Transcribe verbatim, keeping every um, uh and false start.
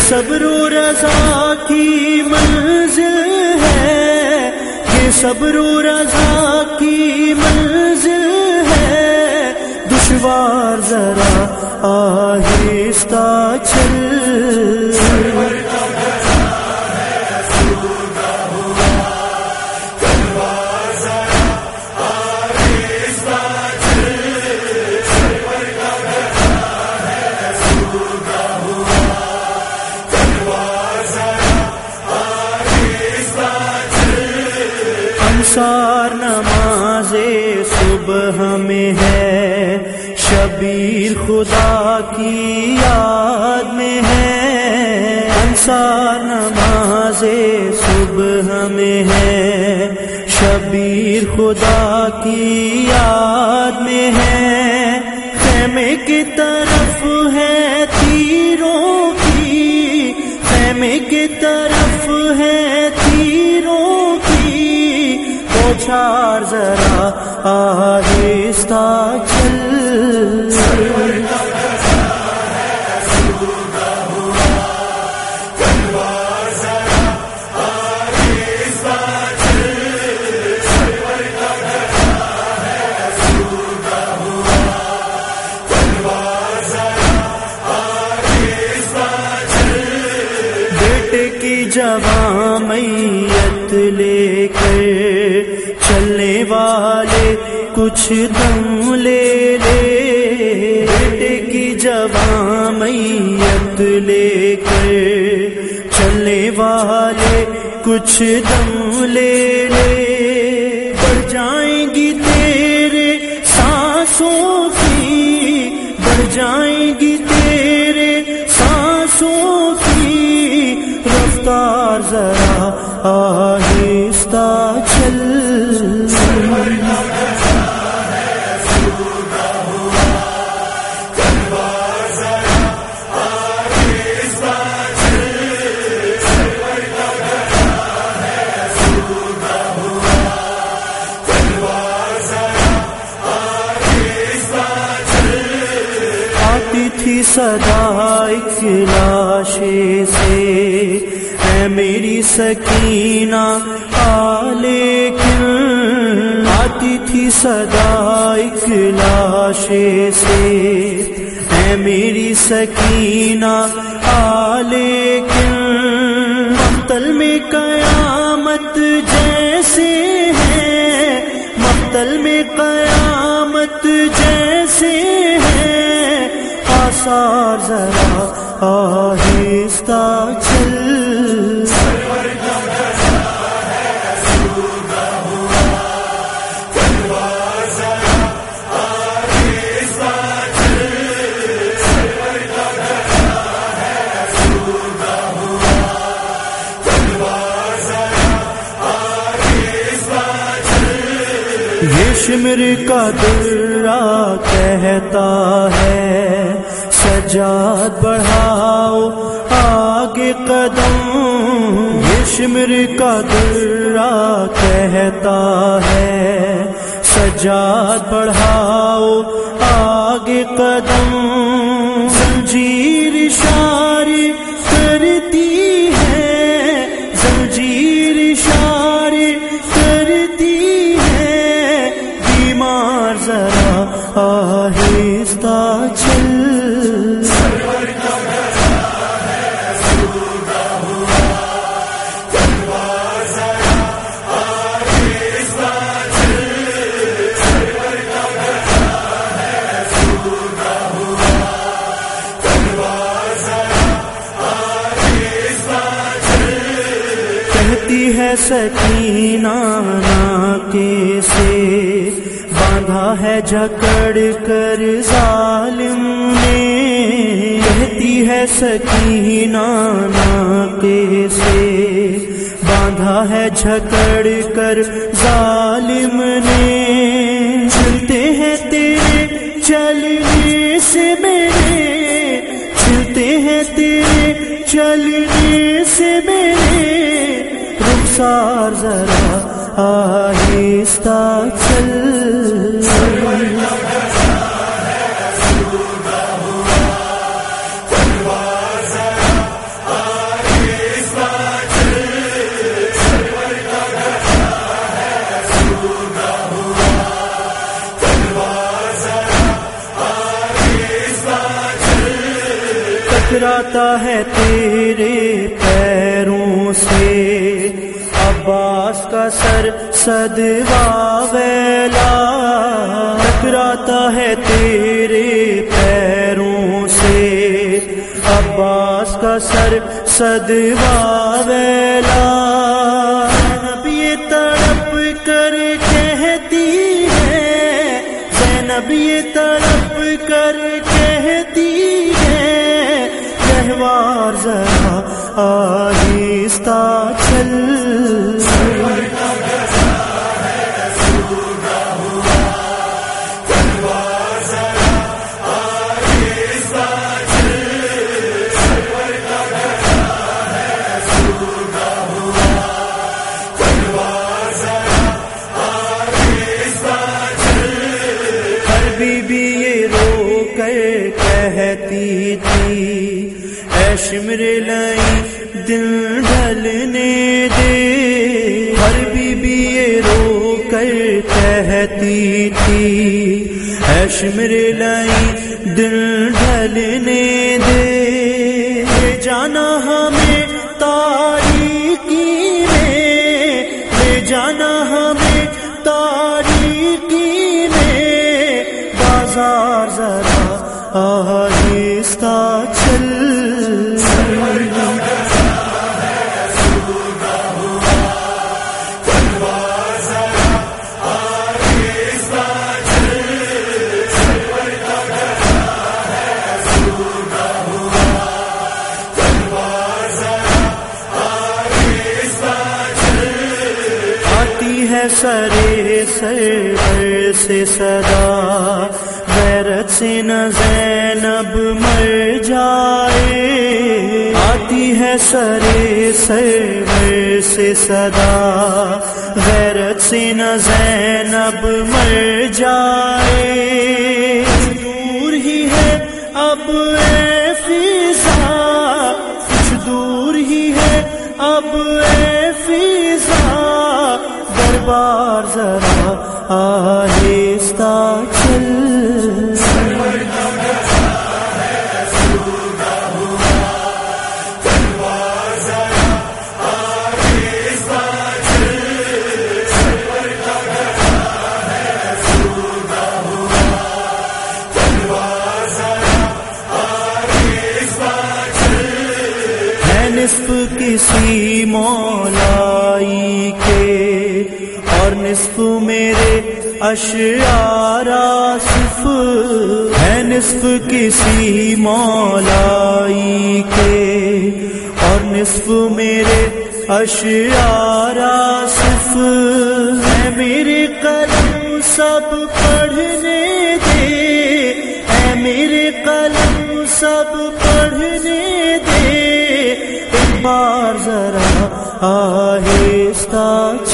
صبر و رضا کی منزل ہے، یہ صبر و رضا کی منزل ہے، دشوار ذرا آہستہ چل، انصار نماز صبح میں ہے، شبیر خدا کی یاد میں ہے، انصار نماز صبح میں ہے، شبیر خدا کی یاد میں ہے، خیمے کی طرف ہے تیروں کی، خیمے کی طرف ہے تیروں کی، چھار ذرا آہستہ چل، بیٹے کی جواں میت لے کر چلنے والے کچھ دم لے لے، بیٹے کی جواں میت لے کر چلنے والے کچھ دم لے لے، بڑھ جائیں گی تیرے سانسوں کی، بڑھ جائیں گی تیرے سانسوں کی، رفتار ذرا آہستہ چل، آتی تھی صدا ایک لاشے سے، اے میری سکینہ آ لیکن، آتی تھی صدا ایک لاشے سے، اے میری سکینہ آ لیکن، مقتل میں قیامت جیسے ہے، مقتل میں قیامت جیسے ہے، آثار ذرا آہستہ چل، یہ شمر کا درہ کہتا ہے سجاد بڑھاؤ آگے قدم، یہ شمر کا درہ کہتا ہے سجاد بڑھاؤ آگے قدم، زنجیر اشارے کرتی ہے، زنجیر اشارے کرتی ہے، بیمار ذرا آہستہ چل، کہتی ہے سکینہ ناکے سے، باندھا ہے جکڑ کر ظالم نے، کہتی ہے سکینہ ناکے سے، باندھا ہے جکڑ کر ظالم نے، چلتے ہیں تیرے چلنے سے میرے، چلتے ہیں تیرے چلنے سے میرے، رخسار ذرا آہستہ چل، ٹکراتا ہے تیرے پیروں سے عباس کا سر صدوا ویلا، ٹکراتا ہے تیرے پیروں سے عباس کا سر صدوا ویلا۔ زینب یہ تڑپ کر کہتی ہے، زینب یہ تڑپ کر کہتی ہے، گہوار ذرا آہستہ چل، کہتی تھی اے شمر لئی دل ڈھلنے دے، ہر بی بی یہ رو کر کہتی تھی اے شمر لئی دل ڈھلنے دے، لے جانا ہمیں تاریکی میں، لے جانا ہمیں تاریکی میں، بازار ذرا آہستہ چل، آتی ہے سرے سرور سے صدا، غیرت سے نہ زینب مر جائے، آتی ہے سرے سرور سے صدا، غیرت سے نہ زینب مر جائے، دور ہی ہے اب اے فضا، کچھ دور ہی ہے اب اے فضا، دربار ذرا آہستہ چل، نصف کسی مولائی کے اور نصف میرے اشعار آصف، ہے نصف کسی مولائی کے اور نصف میرے اشعار آصف، ہے میرے قلم سب پڑھنے دے، ہے میرے قلم سب پڑھنے دے، ایک بار ذرا آہستہ